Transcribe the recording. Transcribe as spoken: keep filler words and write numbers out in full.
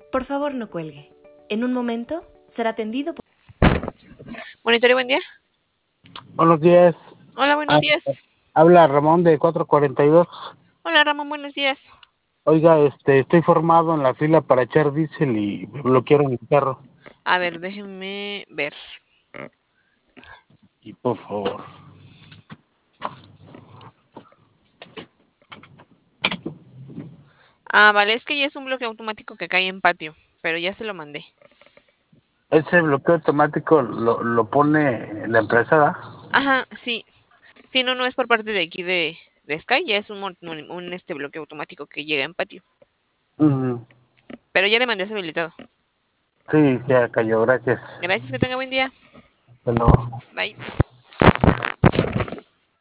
Por favor, no cuelgue. En un momento será atendido por... Monitorio, buen día. Buenos días. Hola, buenos Ah, días. habla Ramón de cuatro cuarenta y dos. Hola, Ramón, buenos días. Oiga, este, estoy formado en la fila para echar diésel y me bloquearon el carro. A ver, déjenme ver. Y por favor. Ah, vale, es que ya es un bloque automático que cae en patio, pero ya se lo mandé. Ese bloqueo automático lo, lo pone la empresa, ¿verdad? Ajá, sí. Sí, no, no es por parte de aquí de, de Sky, ya es un, mon- un, un, este bloque automático que llega en patio. Ujú. Pero ya le mandé su habilitado. Sí, ya cayó, gracias. Gracias, que tenga buen día. Hasta luego. Bye.